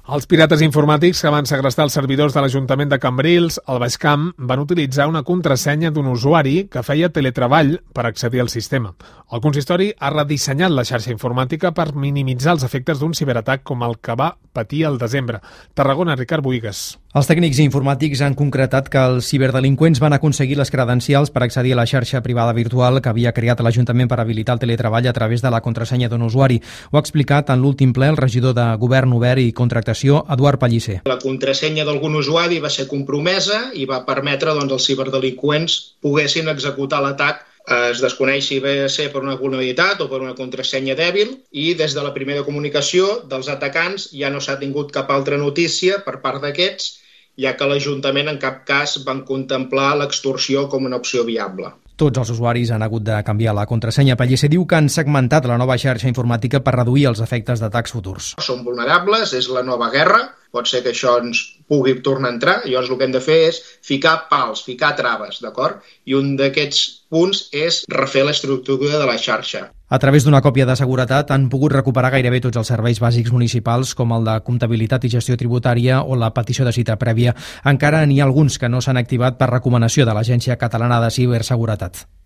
Els pirates informàtics que van segrestar els servidors de l'Ajuntament de Cambrils, al Baix Camp, van utilitzar una contrasenya d'un usuari que feia teletreball per accedir al sistema. El consistori ha redissenyat la xarxa informàtica per minimitzar els efectes d'un ciberatac com el que va patir al desembre. Tarragona, Ricard Boigues. Els tècnics informàtics han concretat que els ciberdelinqüents van aconseguir les credencials per accedir a la xarxa privada virtual que havia creat l'Ajuntament per habilitar el teletreball a través de la contrasenya d'un usuari. Ho ha explicat en l'últim ple el regidor de Govern Obert i Contractació, Eduard Pellicer. La contrasenya d'algun usuari va ser compromesa i va permetre que els ciberdelinqüents poguessin executar l'atac. Es desconeix si va ser per una vulnerabilitat o per una contrasenya dèbil i des de la primera comunicació dels atacants ja no s'ha tingut cap altra notícia per part d'aquests, ja que l'Ajuntament en cap cas van contemplar l'extorsió com una opció viable. Tots els usuaris han hagut de canviar la contrasenya. Pellicer diu que han segmentat la nova xarxa informàtica per reduir els efectes d'atacs futurs. Som vulnerables, és la nova guerra, pot ser que això ens pugui tornar a entrar, llavors el que hem de fer és ficar pals, ficar traves, d'acord? I un d'aquests punts és refer l'estructura de la xarxa. A través d'una còpia de seguretat han pogut recuperar gairebé tots els serveis bàsics municipals com el de comptabilitat i gestió tributària o la petició de cita prèvia. Encara n'hi ha alguns que no s'han activat per recomanació de l'Agència Catalana de Ciberseguretat.